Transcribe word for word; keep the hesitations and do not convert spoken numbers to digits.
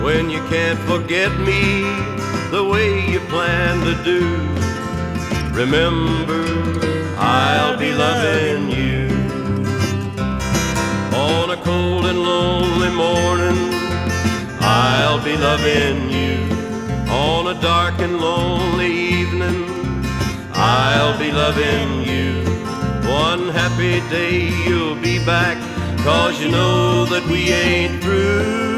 When you can't forget me the way you plan to do, remember, I'll be loving you. On a cold and lonely morning, I'll be loving you. On a dark and lonely evening, I'll be loving you. One happy day you'll be back, 'cause you know that we ain't through.